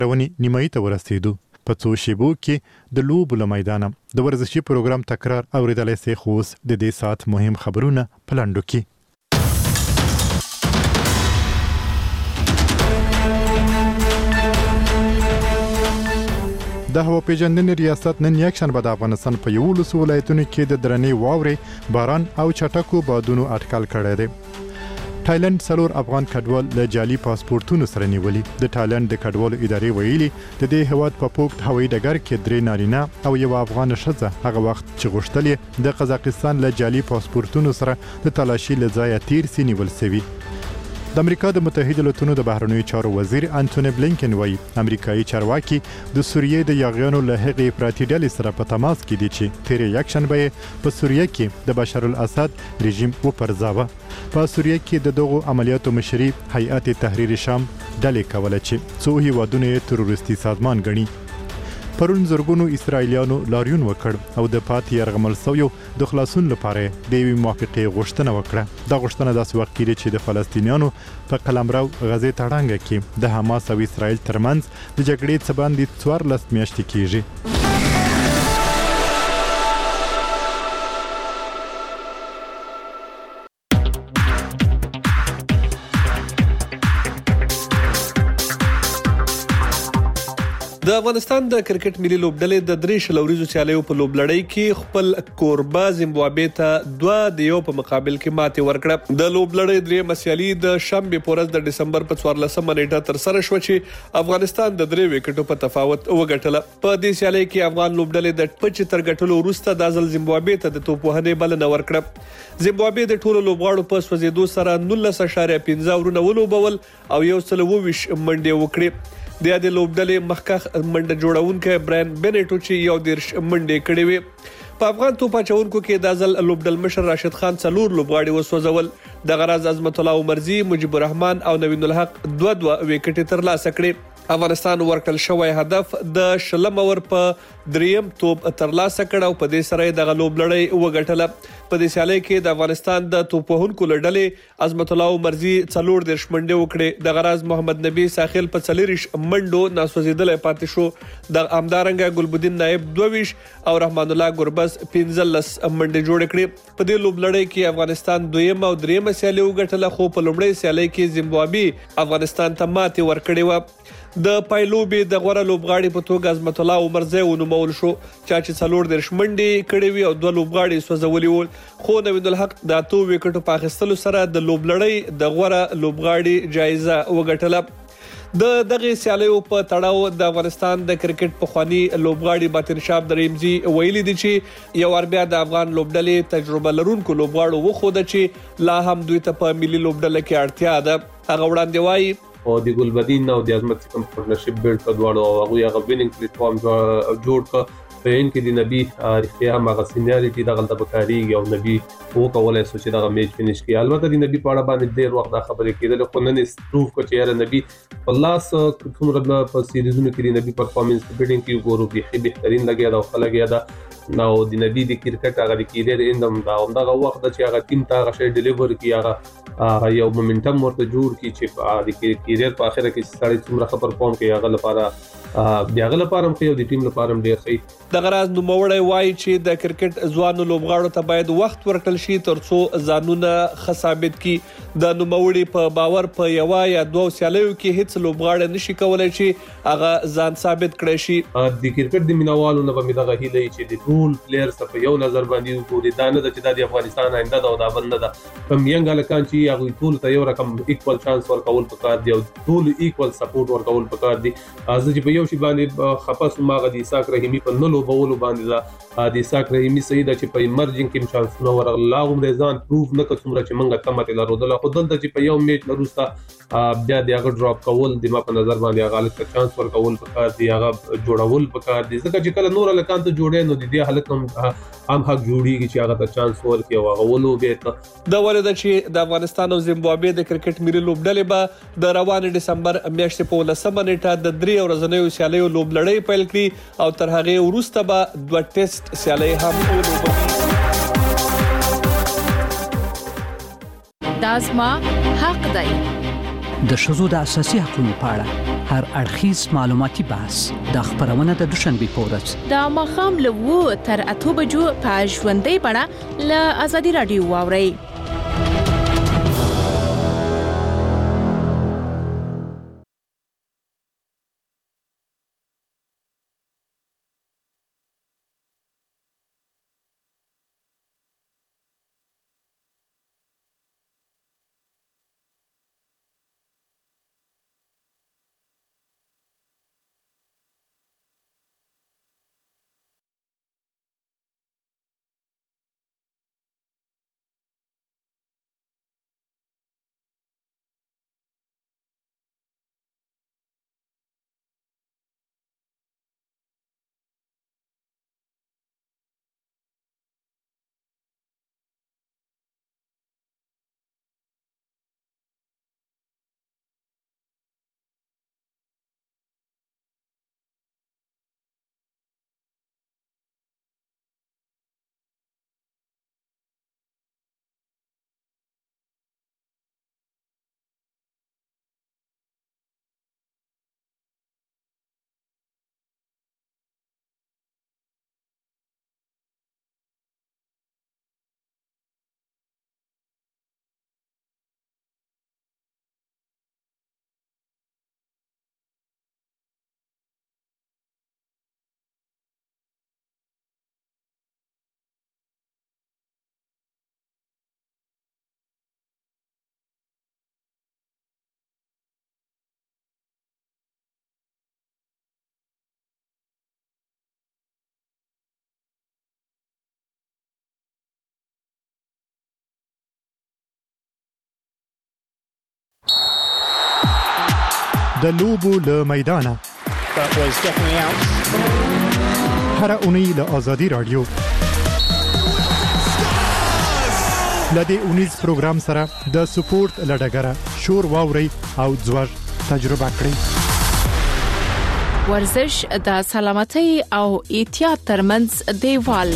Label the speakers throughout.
Speaker 1: رواني نیمایي ته ورسېدو. په څو شیبو کې د لوبو له میدانه د ورزشي پروګرام تکرار اوریدلی سي، خو اوس د دې ساعت مهم خبرونه په لنډو کې. د هوا پیژندنې ریاست نن یکشنبه د افغانستان په 11 ولایتونو کې د درنې واورې، باران او چټکو بادونو اټکل کړی دی. تایلند 4 افغان کډوال له جعلي پاسپورتونو سره نیولي. د تایلند د کډوالو ادارې ویلي د دې هیواد په پوکټ هوایي ډګر کې 3 نارینه او یو افغان ښځه هغه وخت چې غوښتل د قزاقستان له جعلي پاسپورتونو سره د تلاشي له ځایه تیر سي نیول سوي. د امریکا د متحده ایالاتونو د بهرنیو چارو وزیر انټونی بلینکن وایي امریکایي چارواکي د سوریې د یاغیانو له هغې افراطي ډلې سره په تماس کې دي چې تېرې یکشنبه په سوریه کې د بشار الاسد رژیم وپرځاوه. په سوریه کې د دغو عملیاتو مشري هیئت تحریر شام ډلې کوله چې څو هیوادونه یې تروریستي سازمان ګڼي. پرون زرګونو اسرائیلیانو لاریون وکړ او د پاتې یرغمل شویو د خلاصون لپاره د یوې موافقې غوښتنه وکړه. دا غوښتنه داسې وخت کې چې د فلسطینیانو په قلمرو غزې تړانګه کې د حماس او اسرائیل ترمنځ د جګړې څه باندې 14 میاشتې کېږي.
Speaker 2: د افغانستان د کرکټ ملي لوبډلې د 3 شلوريزو سیالیو په لوبلړۍ کې خپل کوربه زیمبابوې ته 2-1 په مقابل کې ماتې ورکړه. د لوبلړۍ درېمه سیالي د شنبه په ورځ د ډسمبر په 14 نیټه تر سره شو چې افغانستان د 3 وکټو په تفاوت وګټله. په دې سیالي کې افغان لوبډلې د پچ تر ګټلو وروسته د ځل زیمبابوې ته د توپ وهنې بلنه ورکړه. زیمبابوې د ټولو لوبغاړو په سوځېدو سره 19.15 ورونه ولوبول او 120 منډې وکړې. د دې لوبډلې مخکخ منډه جوړونکو برایان بنټو چې 1 منډې کړې وي. په افغان توپ اچونکو کې د ځل لوبډل مشر راشد خان 4 لوبغاړي وسوځول. د غراز عظمت الله عمرزي، مجيب الرحمن او نوین الحق 2 وکټې ترلاسه کړې. افغانستان ورکړل شوی هدف د شلم اور په دریم توپ ترلاسه کړ او په دې سره د لوبلړۍ وګټله. په دې سیالي کې د افغانستان د توپ وهونکو لړلې عظمت الله عمرزي 4 منډې وکړې. د غراز محمد نبی ساحل په 4 منډو ناسوځیدل پاتې شو. د امدارنګ ګلبدین نائب 22 او رحمان الله ګربز 15 منډې جوړ کړې. په دې لوبلړۍ کې افغانستان دویم او دریم سیالي وګټله، خو په لومړۍ سیالي کې زیمبابوې افغانستان ته ماتې ورکړې و. د پایلوبې د غوړه لوبغاړي په توګه عظمت الله عمرزي ونومول شو چې 4 منډې کړې وي او 2 لوبغاړي سوځولي ول. خو نوین الحق د 8 وکټو په اخیستلو سره د لوبلړۍ د غوړه لوبغاړي جایزه وګټله. د دغه سیالیو په تړاو د افغانستان د کرکټ پخوانی لوبغاړي باطن شاب دریمزي ویلي دي چې یو اربیا د افغان لوبډلې تجربه لرونکو لوبغاړو وخوده چې لا هم دوی ته په ملي لوبډله کې اړتیا ده. هغه وړاندې وایي
Speaker 3: او د ګلبدین او د عظمت کوم پارتنرشپ بیلډ کډوالو او هغه وینینګ پلیټفارم جوړ ک په ان کې د نبی اړتیا مغه سینیاریټي د غلطه بکاریږي او نبی وو کولای سو چې دا میچ فینیش کړي. البته د نبی په اړه باندې ډیر وخت دا خبرې کېدل، خو نن پروف کړ چې یاره نبی په لاس کومره په سیریزونو کې د نبی پرفارمنس بیډینګ کې ګورو به بهترین لګیا دا خو لګیا دا نو د نبی د کرکټ هغه کېدل اندم دا همدغه وخت چې هغه ټیم ته هغه شی ډیلیور کی هغه یو مومنټم ورته جوړ کی چې د کیریئر په اخره کې سړی څومره خبر پوم کې هغه لپاره دیغه لپاره خو د ټیم لپاره ډیر ښه.
Speaker 2: د غراز نوموړی وایي چې د کرکټ ځوانو لوبغاړو ته باید وخت ورکړل شي ترڅو ځانونه ښه ثابت کړي. د نوموړي په باور په یو یا 2 سیالیو کې هیڅ لوبغاړی نشي کولای چې هغه ځان ثابت کړي شي.
Speaker 3: د کرکټ د مینوالو نه به دغه هیله چې د ټول پلیئرز په یو نظر باندې وګوري دا نه چې د افغانستان آینده دا او دا بند ده. کوم ینګ لکان چې هغه ټول ته یو رقم ایکوال چانس ورکول پکار دی او ټول ایکوال سپورټ ورکول پکار دی. ځکه په یو شی باندې خپس ماغه د اساق رحیمی په نلو بولو باندې د اساق رحیمی سیدا چې په ایمرجنګ کې چانس نو ورغلا غو د ځان پروف نه کومره چې منګه کمته لرودل خو دلته چې په یو میچ لروسته بیا د هغه ډراپ کول د ما په نظر باندې هغه لکه چانس ورکول پکار دی هغه جوړول پکار دی. ځکه چې کله نور لکان ته جوړې نو د دې حالت هم حق جوړیږي چې هغه ته چانس ورکړي او هغه ولوبې.
Speaker 2: دا ولدا چې د افغانستان او زیمبابوې د کرکټ ملي لوبډلې به د روان ډسمبر میاشتې په 19 نیټه د 3 ورځنیو سیالیو لوبلړۍ پیل کړي او تر هغه وروسته به 2 ټیسټ سیالۍ هم ولوبوي.
Speaker 4: دا زما حق دی.
Speaker 5: د ښځو د اساسي حقوقو په اړه
Speaker 4: هر اړخیز معلوماتي بحث د خبرونه د دوشنبه پورز
Speaker 5: د مخام له 2 تر 8 بجو په ژوندۍ بڼه له ازادي رادیو واوري.
Speaker 1: د لوبو له میدانه هر اونۍ له آزادي رادیو لدې اونیز پروګرام سره د سپورت لډګره شور واوري او ځوړ تجربه کړئ.
Speaker 5: ورزش د سلامتۍ او احتیاط ترمنځ دیوال.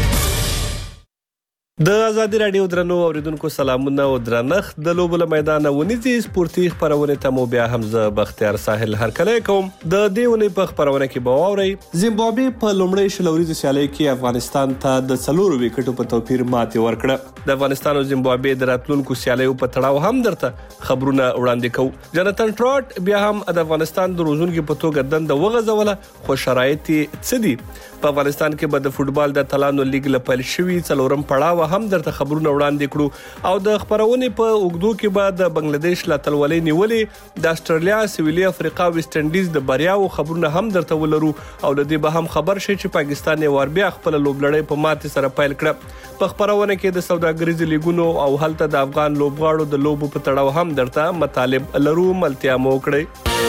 Speaker 2: د آزادي رادیو درنو اوریدونکو سلامونه او درنښت. د لوبو له میدانه ونیزي سپورتي خبرونه ته مو بیا هم زه بختیار ساحل هرکلی کوم. د دې ونې په خبرونه کې به واورئ زیمبابوې په لومړۍ شلوريزه سیالۍ کې افغانستان ته د 4 وکټو په توپیر ماتې ورکړه. د افغانستان او زیمبابوې د راتلونکو سیالیو په تړاو هم درته خبرونه وړاندې کوو. جاناتن ټراټ بیا هم د افغانستان د روزونکو په توګه دنده وغځوله، خو شرایط څه دي؟ په افغانستان کې به د فوتبال د تلانو لیګ لپاره شوی 4م پړاو هم درته خبرونه وړاندې کړو او د خبرونه په اوګدو کې به د بنگلاديش لا تلولې نیولې، د استرالیا، سویلي افریقا، ویسټ انډیز د بریاو خبرونه هم درته ولرو او لدی به هم خبر شي چې پاکستان یې ور بیا خپل لوبلړۍ په ماتې سره پیل کړ. په خبرونه کې د سوداګریز لیګونو او هلته د افغان لوبغاړو د لوبو په تړاو هم درته مطالب لرو. ملتیا مو کړی.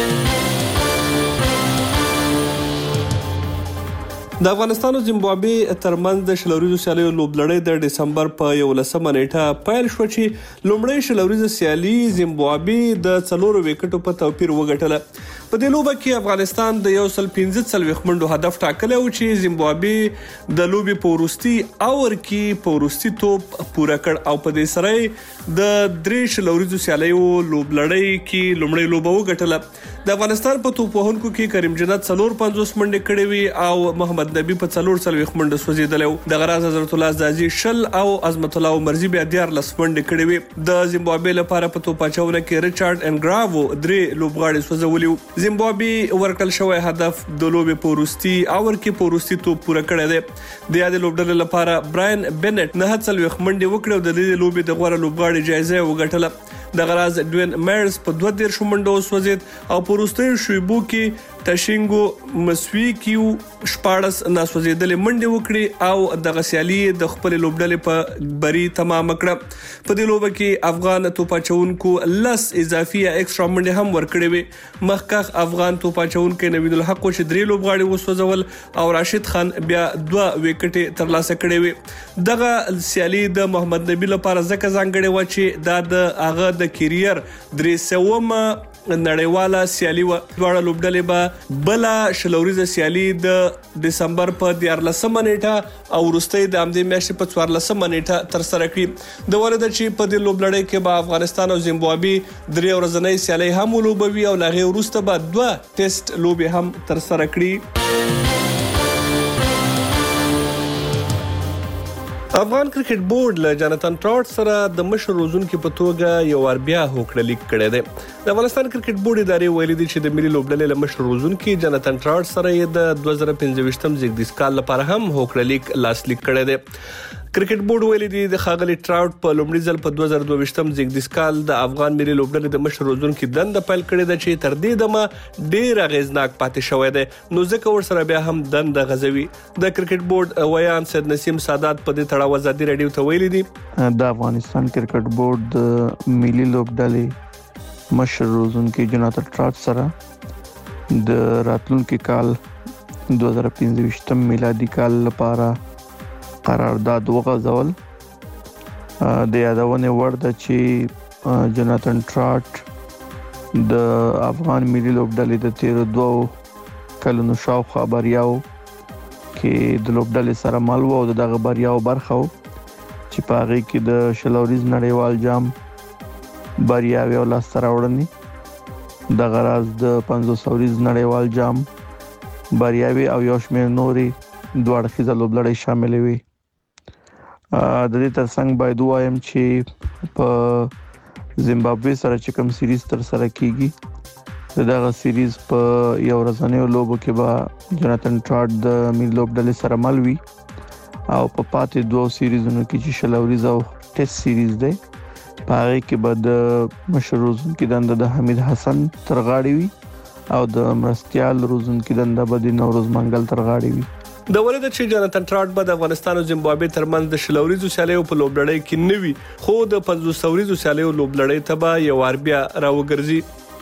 Speaker 2: د افغانستان او زیمبابوې ترمنځ د شلوريزو سیالیو لوبلړۍ د دسمبر په 11 نیټه پیل شو چې لومړی شلوريزه سیالي زیمبابوې د 4 وکټو په توپیر وګټله. په دې لوبه کې افغانستان د 115 منډو هدف ټاکلی و چې زیمبابوې د لوبې په وروستي اور کې په وروستي توپ پوره کړ او په دې سره د 3 شلوريزو سیالیو لوبلړۍ کې لومړی لوبه وګټله. د افغانستان په توپ وهونکو کې کریم جنت 450 منډې کړې وي او محمد نبی په 440 منډه سوځیدلی و. د غراز حضرت الله زازي شل او عظمت الله مرزي بیا 14 منډې کړې وي. د زیمبابوې لپاره په توپ اچونه کې ریچارډ انګراوو 3 لوبغاړي سوځولي وو. زیمبابوې ورکړل شوی هدف د لوبې په وروستي اور کې په وروستي توپ پوره کړی دی. د یادې لوبډلې لپاره براین بنټ 49 منډې وکړې او د دې لوبې د غوره لوبغاړي جایزه وګټله. د غراز ډوین میرز په 32 منډو سوځید او په وروستي شویبو کې تشینګو مسوي کیو 14 ناسوځیدلې منډې وکړي او د غسیالي د خپل لوبډلې په بری تمام کړه. په دې لوبه کې افغان توپاچونکو لس اضافي ایکسترا منډې هم ورکړې وي. مخکخ افغان توپاچونکو نوید الحق چې 3 لوبغاړي وسوځول او راشد خان بیا 2 وکټې ترلاسه کړې وي. دغه سیالي د محمد نبی لپاره ځکه ځانګړې و چې دا د هغه د کیریر 300 نړیواله سیالي و. دواړه لوبډلې به بل شلوريزه سیالي د دسمبر په 14 نیټه او وروستۍ د همدې میاشتې په 14 نیټه تر سره کړي. د ولده چې په دې لوبډلې کې به افغانستان او زیمبابوې 3 ورځنۍ سیالي هم ولوبوي او لغه وروسته به 2 ټیسټ لوبي هم تر سره کړي. افغان کرکټ بورډ له جاناتان ټراوټ سره د مشر روزونکو په توګه یو ور بیا هوکړه لیک کړی دی. د افغانستان کرکټ بورډ ادارې ویلي دي چې د ملي لوبډلې له مشر روزونکو جاناتان ټراوټ سره یې د 2015 زیږدیز کال لپاره هم هوکړه لیک لاسلیک کړی دی. کرکټ بورډ ویلي دي د ښاغلي ټراوټ په لومړي ځل په 2022 زیږدیز کال د افغان ملي لوبډلې د مشر روزونکو دنده پیل کړې ده چې تر دې دمه ډېر اغیزناک پاتې شوی دی، نو ځکه ورسره بیا هم دنده غځوي. د کرکټ بورډ ویان سید نسیم سادات په دې تړاو ازادي رادیو ته ویلي دي
Speaker 6: د افغانستان کرکټ بورډ د ملي لوبډلې مشر روزونکو جاناتان ټراوټ سره د راتلونکي کال 2015 میلادي کال لپاره قرارداد وغځول. د یادونې وړ ده چې جاناتان ټراوټ د افغان ملي لوبډلې د 13 کلونو شاوخوا بریاو کې د لوبډلې سره مل و او دغه بریاو برخه و چې په هغه کې د شلوریز نړیوال جام بریاوي او لاسته راوړنې د غراز د 500 ورځ نړیوال جام بریاوي او یو شمېر نوري دوه اړخیزه لوبډلې شامل وي. د دې ترڅنګ باید وایم چې په زیمبابوې سره چې کوم سیریز تر سره کیږي دغه سیریز په یو ورځنیو لوبو کې به جاناتان ټراوټ د ملي لوبډلې سره مل وي او په پاتې دوه سیریزونو کې چې شلوريز او ټیسټ سیریز دی په هغه کې به د مشر روزونکو دنده د حمید حسن تر غاړې وي او د مرستيال روزونکو دنده به د نوروز منګل تر غاړې وي.
Speaker 2: د ولده چې جاناتان ټراوټ به د افغانستان او زیمبابوې ترمنځ د شلوريزو سیالیو په لوبډلې کې نوي خو د 500 ورځو سیالیو لوبډلې ته به یو ور بیا راوګرځي.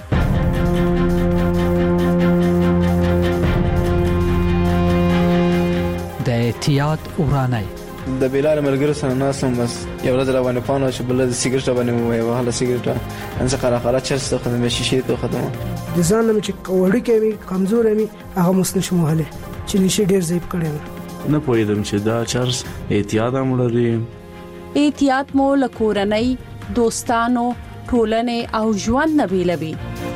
Speaker 4: د احتیاط ورانه
Speaker 7: د بلال ملګرو سره ناسم بس یو ورځ روانه پانو چې بل د سیګریټ باندې مې وهله سیګریټ انځه قره چرسته خدمه شیشه ته خدمه
Speaker 8: د ځان چې وړي کوي کمزور مې هغه مسنه مهاله چې نشي ډیر ضعیف کړي
Speaker 9: نه پوهیدم چې دا چرس احتیاط هم لري.
Speaker 10: احتیاط مو لکورنۍ دوستانو ټولنې او ژوند نه بیلوي.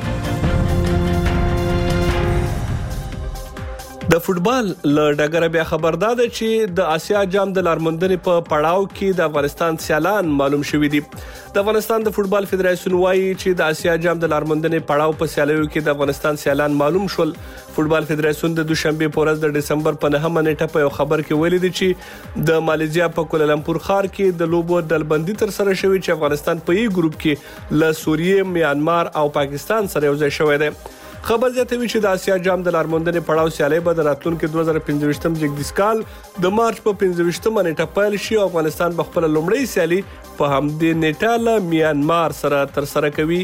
Speaker 2: د فوتبال له ډګره بیا خبردار ده چې د آسیا جام د لارموندنې په پړاو کې د افغانستان سیالان معلوم شوي دي. د افغانستان د فوتبال فدراسیون وايي چې د آسیا جام د لارموندنې پړاو په سیالیو کې د افغانستان سیالان معلوم شول. فوتبال فدراسیون د دوشنبه په ورځ د دسمبر په 9 نیټه په یو خبر کې ویلي دي چې د ماليزیا په کوالالمپور ښار کې د لوبو ډلبندي تر سره شوې چې افغانستان په یي ګروپ کې له سوریه، میانمار او پاکستان سره یو ځای شوی دی. خبر زیاتوي چې د آسیا جام د لارموندنې پړاو سیالي به د راتلونکي 2015 زیږدیز کال د مارچ په 15 نیټه پیل شي او افغانستان به خپل لومړی سیالي په همدې نیټه له میانمار سره تر سره کوي.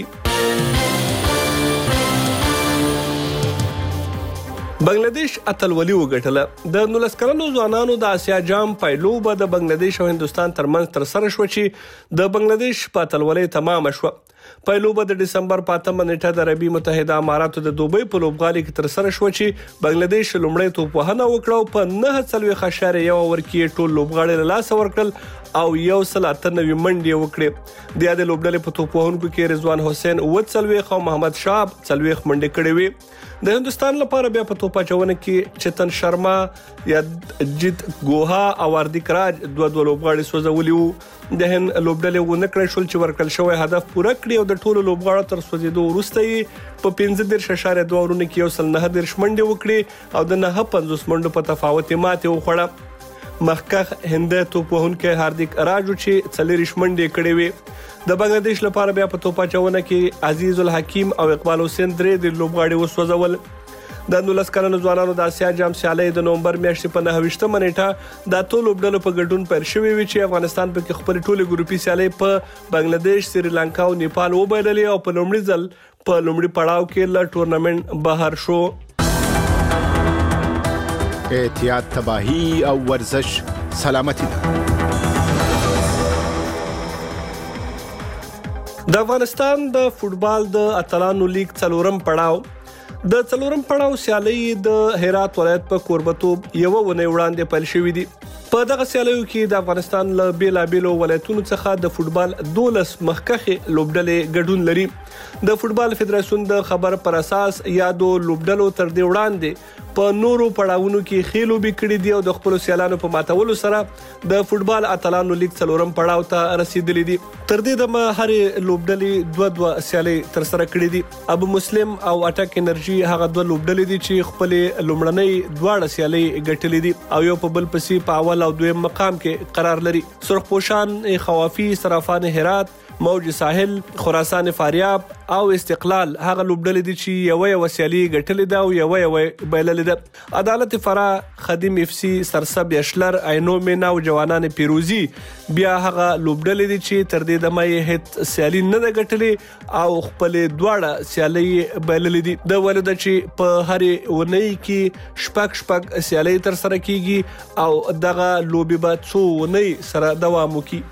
Speaker 2: بنگلاديش اتلولي وګټله. د 19 کلنو ځوانانو د آسیا جام پایلوبه د بنگلاديش او هندستان ترمنځ تر سره شو چې د بنگلاديش په اتلولي تمام شو. پایلوبه د دسمبر په 8 نیټه د عربي متحده اماراتو د دوبۍ په لوبغالي کې تر سره شو چې بنگلاديش لومړی توپ وهنه وکړه او په 9.1 اوور کې ټول لوبغاړي له لاس ورکړل او 198 منډې وکړې. د یاد لوبډلې په توپ وهونکو کې رضوان حسین 40 او محمد شاب 40 منډې کړې وې. د هندستان لپاره بیا په توپ اچونه کې چتن شرما یا جیت ګوها او هاردیک راج دوه لوبغاړي سوځولي وو. د هند لوبډلې ونه کړی شول چې ورکل شوی هدف پوره کړي او د ټولو لوبغاړو تر سوځیدو وروسته په 15.2 اورونو کې 109 منډې وکړي او د 950 منډو په تفاوت ماته وخوړه. مخکخ هند توپ وهونکو هاردیک راجو چې 40 منډې کړې وې. د بنگلاديش لپاره بیا په توپ اچونه کې عزیز الحکیم او اقبال حسین درې د لوبغاړي وسوځول. د 19 کلنو ځوانانو د آسیا جام سیالي د نومبر میاشتې په 9 نیټه د ټولو لوبډلو په ګډون پیل شوې وي چې افغانستان په کې خپل ټولې ګروپي سیالي په بنگلاديش، سریلانکا او نیپال وبایللې او په لومړي ځل په لومړي پړاو کې له ټورنمنت بهر شو.
Speaker 11: احتیاط تباہی او ورزش سلامتی ده.
Speaker 2: د افغانستان د فوټبال د اتلانو لیگ څلورم پړاو د څلورم پړاو سیالي د هرات ولایت په کوربتوب یو ونې وړاندې پیل شوې دي. په دغه سیالیو کې د افغانستان له بیلابیلو ولایتونو څخه د فوټبال 12 مخکخې لوبډلې ګډون لري. د فوټبال فدراسیون د خبر پر اساس یادو لوبډلو تر دې وړاندې په نورو پړاوونو کې خېلو بکړې دي او د خپل سیالانو په ماتولو سره د فوټبال اتلانو لیگ څلورم پړاو ته رسیدلې دي. تر دې دمه هرې لوبډلې دوه سیالي تر سره کړې دي. ابو مسلم او اټک انرژي هغه دوه لوبډلې دي چې خپل لومړنۍ دواړه سیالي ګټلې دي او یو په بل پسې په اول او دویم مقام کې قرار لري. سرخپوشان خوافي صرافان هرات، موج ساحل، خراسان فاریاب او استقلال هغه لوبډلې دي چې یو سیالي ګټلې ده او یو بایللې ده. عدالت فرا، خدیم اف سی، سرسب یشلر، عینو مینا او جوانان پیروزی بیا هغه لوبډلې دي چې تر دې دمه یې هیڅ سیالي نه ده ګټلې او خپل دواړه سیالي بایللې دي. د ولدا چې په هرې ونې کې شپږ سیالي تر سره کیږي او دغه لوبي به څو ونې سره دوام وکړي.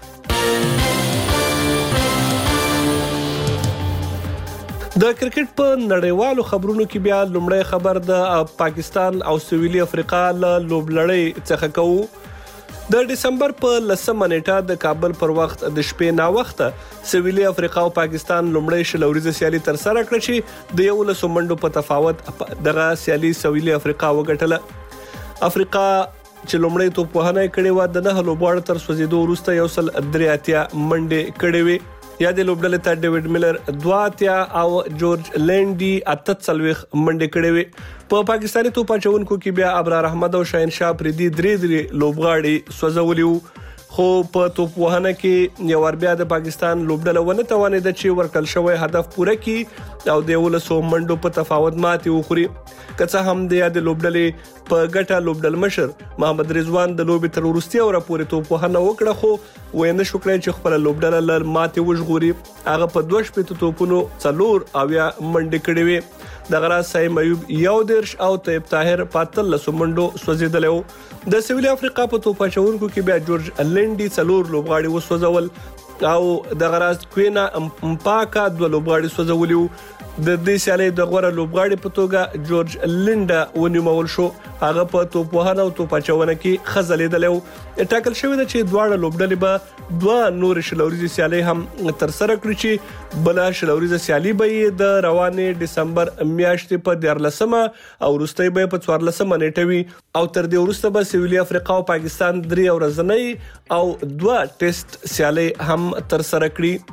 Speaker 2: د کرکټ په نړیوالو خبرونو کې بیا لومړی خبر د پاکستان او سویلي افریقا له لوبلړۍ څخه کوو. د دسمبر په 10 نیټه د کابل پر وخت د شپې نا وخته سویلي افریقا او پاکستان لومړی شلوريزه سیالي تر سره کړ چې د 11 منډو په تفاوت دغه سیالي سویلي افریقا وګټله. افریقا چې لومړی توپوهنه کړې و د 9 لوبغاړو تر سوځېدو وروسته 183 منډې کړې وې. یا د لوبډلې ته ډیوډ ملر 2 او جورج لینډي 48 منډې کړې وې. په پاکستاني توپ اچونکو کې بیا ابرار احمد او شاهین شاه پردي درې لوبغاړي سوځولي وو. خو په توپ وهنه کې یو ور بیا د پاکستان لوبډله ونه توانید چې ورکل شوی هدف پوره کړي او د 11 منډو په تفاوت ماتې وخوري. که څه هم د یاد لوبډلې په ګټه لوبډل مشر محمد رضوان د لوبي تر ورستي او راپورې توپ وهنه وکړه خو وینه شو کړی چې خپل لوبډله لر ماتې وژغوري. هغه په 2 توپونو 4 منډې کړې وې. د غرا سایم ایوب 11 او طیب طاهر 15 منډو سوځیدل. د سویلي افریقا په توپ اچونکو کې بیا جورج لینډي 4 لوبغاړي وسوځول او د غراز کوینا امپاکا 2 لوبغاړي سوځولي. د دې سیالي د غوړه لوبغاړي په توګه جورج لینډا ونیمول شو. هغه په توپ وهنه او توپ اچونه کې خزلیدل. ټاکل شوی دی چې دواړه لوبډلې به 2 نور شلوريزه سیالي هم تر سره کړي چې بل شلوريزه سیالي به د روانې دسمبر میاشتې په 14 او وروستۍ به په 14 نیټه وي او تر دې وروسته به سویلي افریقا او پاکستان 3 ورځنۍ او 2 ټیسټ سیالي هم تر سره کړي.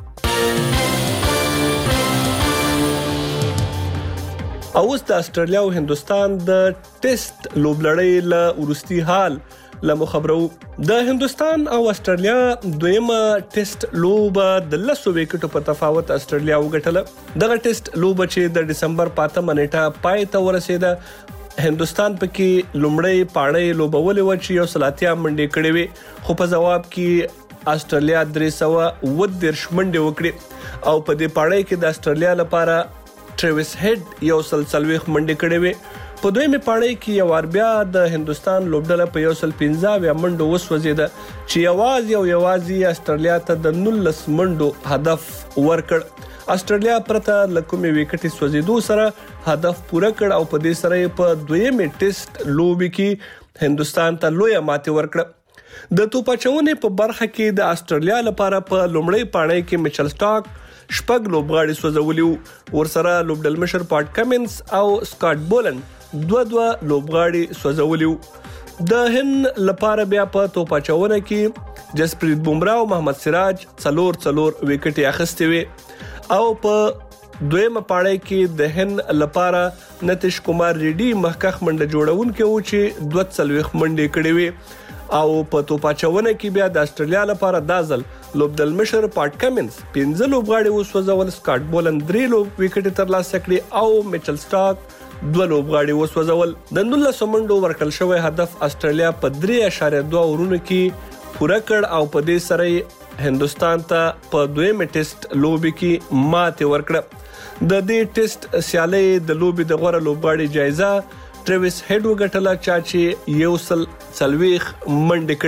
Speaker 2: اوس د استرالیا او هندستان د ټیسټ لوبلړۍ له ورستي حال له خبرو. د هندستان او استرالیا دویمه ټیسټ لوب د 10 وکټو په تفاوت استرالیا وګټله. دغه ټیسټ لوب چې د دسمبر 5 نیټه پای ته ورسېده هندستان پکې لومړی پاړې لوبولې و چې 130 منډې کړې وې خو په جواب کې استرالیا 310 منډې وکړې او په دې پاړې کې د استرالیا لپاره ټریویس هډ 140 منډې کړې وې. په دویمه پاړې کې یو ور بیا د هندستان لوبډله په 115 منډو وسوځیده چې یوازې استرالیا ته د 19 منډو هدف ورکړ. استرالیا پرته لکومې وکټي سوځیدو سره هدف پوره کړ او په دې سره په دویمه ټیسټ لوب کې هندستان ته لوی ماتې ورکړه. د توپ اچونې په برخه کې د استرالیا لپاره په لومړی پاړې کې میچل سټاک 6 لوبغاړي سوځولي. ورسره لوبډل مشر پاټ کمنز او سکاټ بولن 2 لوبغاړي سوځولي. د هند لپاره بیا په توپ اچونه کې جسپریت بومرا او محمد سراج 4 وکټي اخیستي وي او په دویمه پاړې کې د هند لپاره نتیش کمار ریډي مخکخ منډه جوړونکو چې 2 منډې کړې وي او په توپ اچونه کې بیا د استرالیا لپاره دازل لوبډل مشر پاټ کمنز 15 لوبغاړي وسوځول. سکاټ بولن 3 وکټي ترلاسه کړې او میچل سټاک 2 لوبغاړي وسوځول. د 19 منډو ورکل شوی هدف استرالیا په 3.2 اورونو کې پوره کړ او په دې سره هندستان ته په دویمه ټیسټ لوب کې ماتې ورکړه. د دې ټیسټ سیالي د لوبي د غوړه لوبغاړي جایزه ټریویس هډ وګټله چې 140 منډې کړې وې.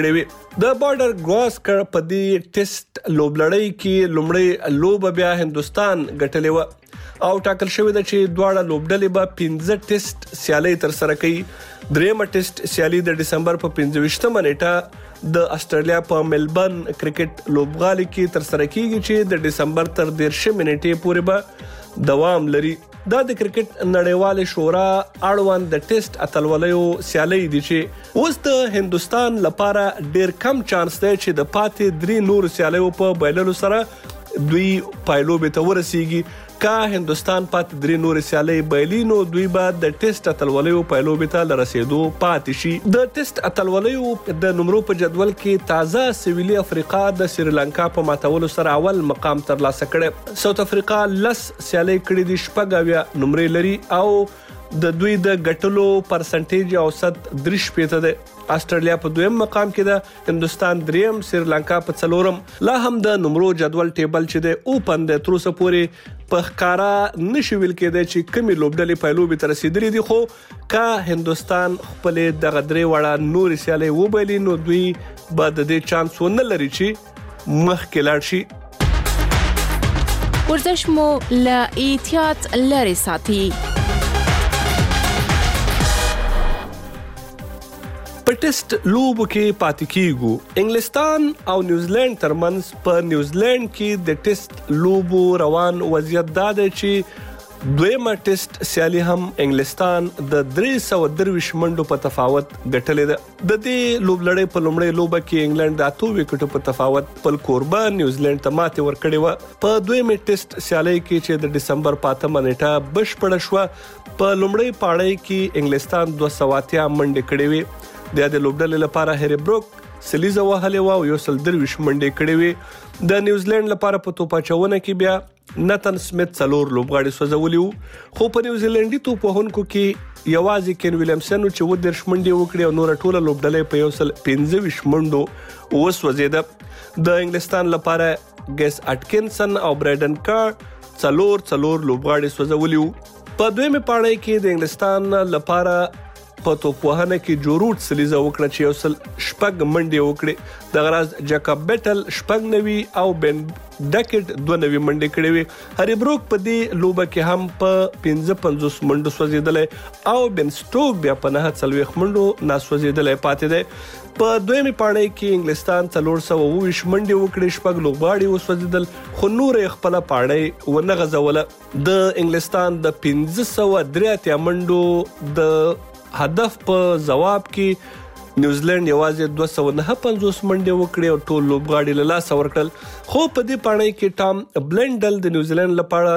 Speaker 2: د بارډر ګواسکر په دې ټیسټ لوبلړۍ کې لومړی لوب بیا هندستان ګټلې و او ټاکل شوی د چې دواړه لوبډلې به 15 ټیسټ سیالي تر سره کوي. درېمه ټیسټ سیالي د دسمبر په 25مه نیټه د استرالیا په ملبن کرکټ لوبغالي کې تر سره کیږي چې د دسمبر تر 13مه نیټې پورې به دوام لري. دا د کرکټ نړیوال شورا اړوند د ټیسټ اتلولیو سیالي دي چې اوس د هندستان لپاره ډیر کم چانس دی چې د پاتې 3 نور سیالیو په بایللو سره دوی پایلوبې ته ورسیږي. کا هندستان پاتې 3 نور سیالي بایلینو دوی به د ټیسټ اتلولیو پایلوبې ته لرسېدو پاتې شي. د ټیسټ اتلولیو د نمرو په جدول کې تازه سویلي افریقا د سریلانکا په ماتولو سره اول مقام ترلاسه کړي. ساوث افریقا 10 سیالي کړي دي، 14 نمرې لري او د دوی د ګټلو پرسنټیج اوسط 3% دی. استرالیا په دویم مقام کې ده، هندستان دریم، سریلانکا په څلورم. لا هم د نمرو جدول ټیبل چې د اوپن د تر اوسه پورې په ښکارا نشي ویل کېدای چې کومې لوبډلې پایلوبې ته رسیدلې دي، خو کا هندستان خپل د غدرې وړه نور سیالي وبایلي نو دوی به د دې چانس ونه لري چې مخکې لاړ شي.
Speaker 5: ورزش مو له احتیاط لري ساتي.
Speaker 2: په ټیسټ لوبو کې پاتې کیږو. انګلستان او نیوزیلند ترمنځ په نیوزیلند کې د ټیسټ لوبو روان وضعیت دا دی چې دویمه ټیسټ سیالي هم انګلستان د 323 منډو په تفاوت ګټلې ده. د دې لوبلړۍ په لومړۍ لوبه کې انګلند د 8 وکټو په تفاوت خپل کوربه نیوزیلند ته ماتې ورکړې و. په دویمه ټیسټ سیالي کې چې د دسمبر 5مه نیټه بشپړه شوه، په لومړۍ پاړۍ کې انګلستان 280 منډې کړې وې. د لوبډلې لپاره هری بروک سلیزه وهلې و او 123 منډې کړې وې. د نیوزیلند لپاره په توپاچونه کې بیا نتن سمیت 4 لوبغاړي سوځولي وو، خو په نیوزیلندي توپوهونکو کې یوازې کین ویلیامسن چې 10 منډې وکړې او نور ټوله لوبډلې په 125 منډو وسوځیده. د انګلستان لپاره ګیس اټکینسن او برایډن کار 4 لوبغاړي سوځولي وو. په دویمه پاړۍ کې د انګلستان لپاره په توپوهنه کې جوروټ سلیزه وکړه چې یو شپږ منډې وکړي. د غراز جاکب بیټل 96 او بن ډکټ 92 منډې کړې وې. هری بروک په دې لوبه کې هم په 55 منډو سوځیدلې او بن سټوک بیا په 49 منډو ناسوځیدلې پاتې دی. په دویمه پاړۍ کې انګلستان 420 منډې وکړې، 6 لوبغاړي وسوځیدل، خو نور خپل پاړۍ ونه غځوله. د انګلستان د 583 منډو د هدف په جواب کې نیوزیلند یوازې 259 منډې وکړې او ټول لوبغاړي له لاسه ورکړل. خو په دې پاړۍ کې ټام بلندل د نیوزیلند لپاره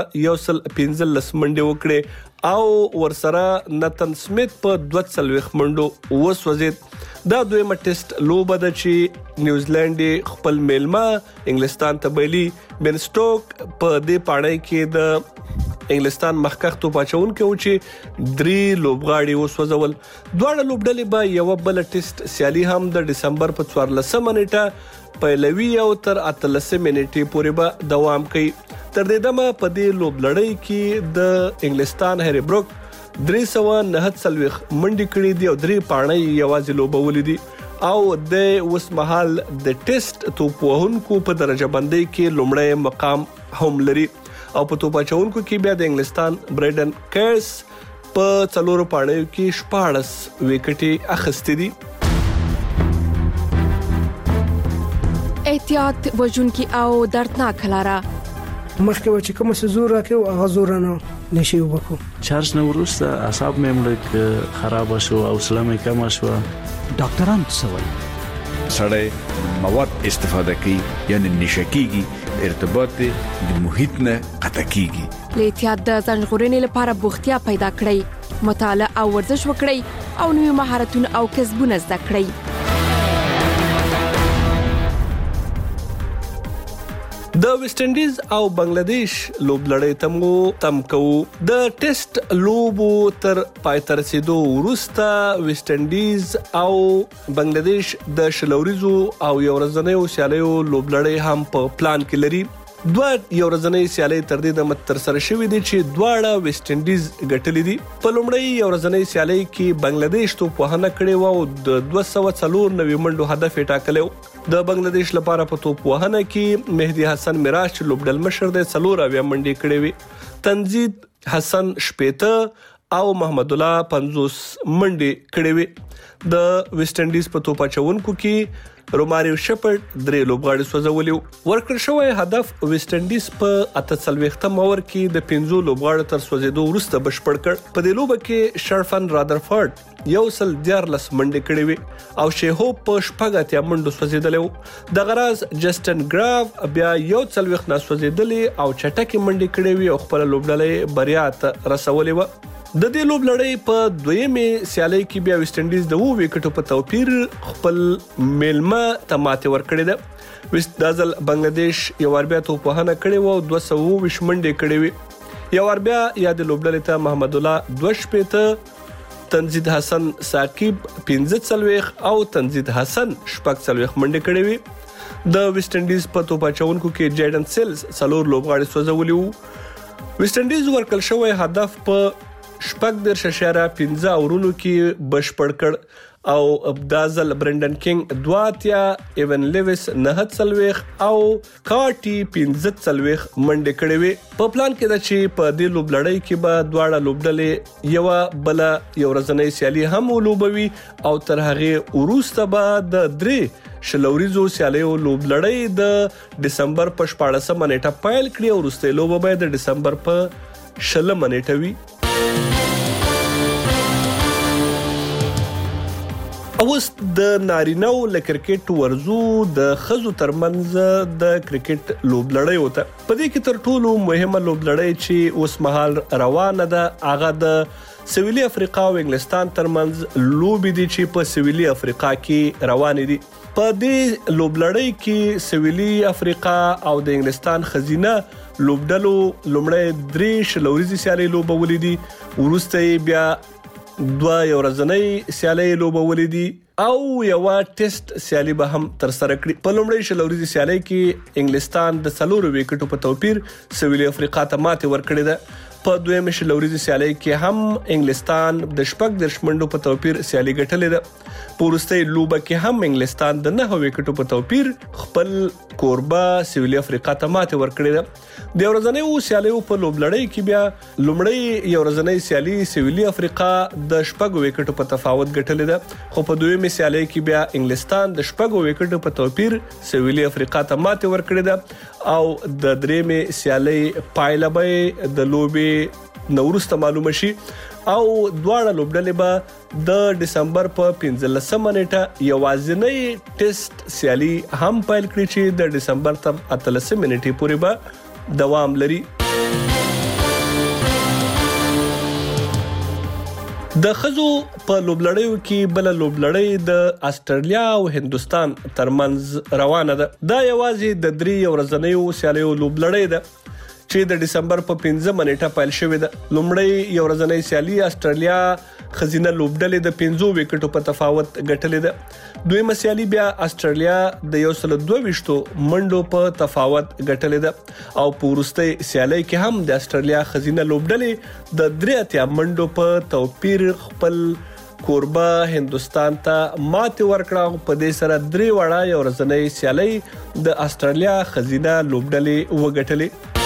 Speaker 2: 115 منډې وکړې او ورسره نتن سمیت په 42 منډو وسوځید. دا دویمه ټیسټ لوبه ده چې نیوزیلند خپل میلمه انګلستان ته بایلي. بن سټوک په دې پاړۍ کې د انګلستان مخکښ توپاچونکو چې 3 لوبغاړي وسوځول. دواړه لوبډلې به یو بل ټیسټ سیالي هم د دسمبر په 14مه نیټه پیلوي او تر 18مه نیټې پورې به دوام کوي. تر دې دمه په دې لوبلړۍ کې د انګلستان هری بروک 349 منډې کړې دي او 3 پاڼې یوازې لوبولې دي او د اوس مهال د ټیسټ توپوهونکو په درجه بندۍ کې لومړی مقام هم لري او په توپاچونکو کې بیا د انګلستان برایډن کیرس په 4 پاڼو کې 14 وکټې اخیستې دي.
Speaker 12: احتیاط وژونکي او دردناک لاره
Speaker 8: مخکې و چې کوم څه زور راکې او هغه زور نه نشي وکړو.
Speaker 9: چارج نه ورسته اعصاب مې ملک خراب شو او سلامه کم شو.
Speaker 4: ډاکټران څه وایي؟
Speaker 11: سړی مواد استفاده کوي یعنی نشکیږي، ارتباط د محیط نه قطع کیږي.
Speaker 12: له احتیاط د ځان ژغورنې لپاره بوختیا پیدا کړئ، مطالعه او ورزش وکړئ او نوي مهارتونه او کسبونه زده کړئ.
Speaker 2: د ویسټ انډیز او بنگلاديش لوبلړۍ تم کوو. د ټیسټ لوبو تر پای ته رسیدو وروسته ویسټ انډیز او بنگلاديش د شلوریزو او یو ورځنیو سیالیو لوبلړۍ هم په پلان کې لري. دوه یو ورځنۍ سیالۍ تر دې دمه ترسره شوې دي چې دواړه ویسټ انډیز ګټلې دي. په لومړۍ یو ورځنۍ سیالۍ کې بنگلاديش توپوهنه کړې و او د 294 منډو هدف یې ټاکلی و. د بنگلاديش لپاره په توپوهنه کې مهدي حسن میراج چې لوبډل مشر دی 94 منډې کړې وې. تنزید حسن 80 او محمد الله 50 منډې کړې وې. د ویسټ انډیز په توپ اچونکو کې روماریو شپرد 3 لوبغاړي سوځولي. ورکړل شوی هدف ویسټ انډیز په 48م اوور کې د 5 لوبغاړو تر سوځېدو وروسته بشپړ کړ. په دې لوبه کې شرفن رادرفورد 114 منډې کړې وې او شیهوب په 80 منډو سوځېدلی و. د غراز جسټن ګراف بیا 41 نه سوځېدلی او چټکې منډې کړې وې او خپل لوبډلې بریا ته رسولې و. د دې لوبلړۍ په دویمه سیالۍ کې بیا ویسټ انډیز د 2 وکټو په توپیر خپل میلمه ته ماته ورکړې ده. دازل بنگلاديش یو ور بیا توپوهنه کړې و او 220 منډې کړې وې. یو ور بیا یاد لوبلړۍ ته محمد الله 2 تنزید حسن ثاقب 15 او تنزید حسن 40 منډې کړې وې. د ویسټ انډیز په توپ اچونکو کې جیډن سیلز 4 لوبغاړي سوځولي وو. ویسټ انډیز ورکړل شوی هدف په 15 اورونو کې بشپړ کړ او دازل برندن کینګ 2 ایون لیویس 9 او کارټي 15 منډې کړې وې. په پلان کې دا چې په دې لوبلړۍ کې به دواړه لوبډلې یو بل یو ورځنۍ سیالي هم ولوبوي او تر هغه وروسته به د 3 شلوریزو سیالیو لوبلړۍ د دسمبر په 14 نیټه پایل کړي او وروسته لوبه به د دسمبر په 16 نیټه وي. اوس د نارینه‌و ل کرکټ ورزو د خزو ترمنځ د کرکټ لوبلړۍ وته. په دې کې تر ټولو مهمه لوبلړۍ چې اوس مهال روانه ده هغه د سویلي افریقا او انګلستان ترمنځ لوبې دي چې په سویلي افریقا کې روانې دي. په دې لوبلړۍ کې سویلي افریقا او د انګلستان خزینه لوبډلو لومړی 3 شلوريزي سیالۍ لوبولې دي. وروسته بیا 2 یو ورځنۍ سیالۍ لوبولې دي او یو ټیسټ سیالي به هم تر سره کړي. په لومړۍ شلوريزي سیالۍ کې انګلستان د 4 وکټو په توپیر سویلي افریقا ته ماته ورکړې ده. په دویمه شلوريزي سیالۍ کې هم انګلستان د 14 منډو په توپیر سیالي ګټلې ده. په وروستۍ لوبه کې هم انګلستان د 9 وکټو په توپیر خپل کوربه سویلي افریقا ته ماته ورکړې ده. د ورځنۍ سیالیو په لوبلړۍ کې بیا لومړی یو ورځنۍ سیالي سویلي افریقا د 6 وکټو په تفاوت ګټلې ده. خو په دویمه سیالۍ کې بیا انګلستان د 6 وکټو په توپیر سویلي افریقا ته ماته ورکړې ده او د دریمه سیالۍ پایله به د لوبي نورسته معلومه شي او دواړه لوبډلې به د دسمبر په 15 نیټه یوازینی ټیسټ سیالي هم پیل کړي چې د دسمبر تر 13 نیټې پورې به دوام لري. د خزو په لوبلړیو کې بل لوبلړی د استرالیا او هندستان ترمنځ روانه ده. دا یوازې د 3 ورځنیو سیالیو لوبلړی ده چې د دسمبر په 15 نیټه پیل شوې ده. لومړی یو ورځنۍ سیالي استرالیا خزینه لوبډلې د 5 وکټو په تفاوت ګټلې ده. دویمه سیالي بیا استرالیا د 122 منډو په تفاوت ګټلې ده او په وروستۍ سیالۍ کې هم د استرالیا خزینه لوبډلې د 3 منډو په توپیر خپل کوربه هندستان ته ماته ورکړه. په دې سره 3 وړه یو ورځنۍ سیالۍ د استرالیا خزینه لوبډلې وګټلې.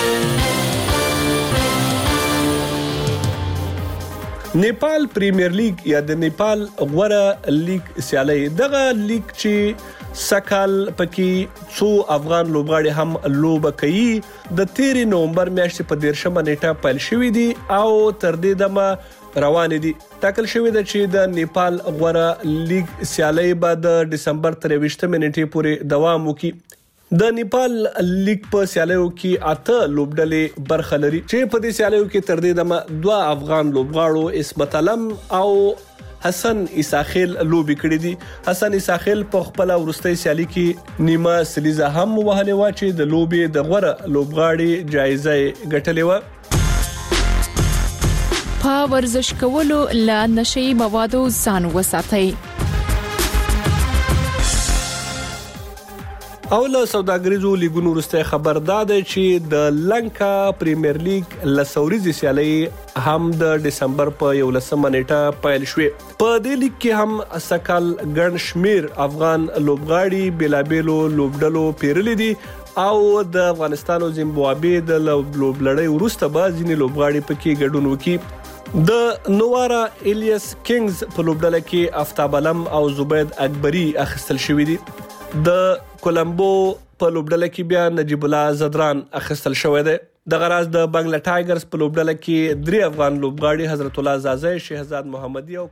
Speaker 2: نیپال پریمیر لیگ یا د نیپال غوره لیگ سیالۍ دغه لیگ چې سکهال پکې څو افغان لوبغاړي هم لوبه کوي د 13 نومبر میاشتې په 13 نیټه پیل شوې دي او تر دې دمه روان دي. ټاکل شوې ده چې د نیپال غوره لیگ سیالۍ به د دسمبر 23 نیټې پورې دوام وکړي. د نیپال لیگ په سیالیو کې 8 لوبډلې برخه لري چې په دې سیالیو کې تر دې دمه 2 افغان لوبغاړو اسمت علم او حسن عیساخیل لوبي کړې دي. حسن عیساخیل په خپل ورستۍ سیالي کې نیمه سلیزه هم وهلې و چې د لوبي د غوره لوبغاړي جایزه ګټلې و.
Speaker 5: په ورزش کولو له نشي موادو ځان وساتئ.
Speaker 2: او له سوداګریزو لیګونو وروسته خبر داده چې د لنکا پریمیر لیګ لسوريزي سیالي هم د دسمبر په 11 نیټه پیل شوې. په دې لیګ کې هم سکل ګڼ شمیر افغان لوبغاړي بلابلو لوبډلو پیرلې دي او د افغانستان او زیمبابوې د لوبلړۍ وروسته به ځینې لوبغاړي پکې ګډون وکړي. د نوارا الیاس کینګز په لوبډله کې آفتاب علم او زبید اکبری اخیستل شوی دي. د کولمبو په لوبډله کې بیا نجیب الله زدران اخیستل شوی دی. د غراز د بنگلا ټایګرز په لوبډله کې 3 افغان لوبغاړي حضرت الله زازی، شهزاد محمدي او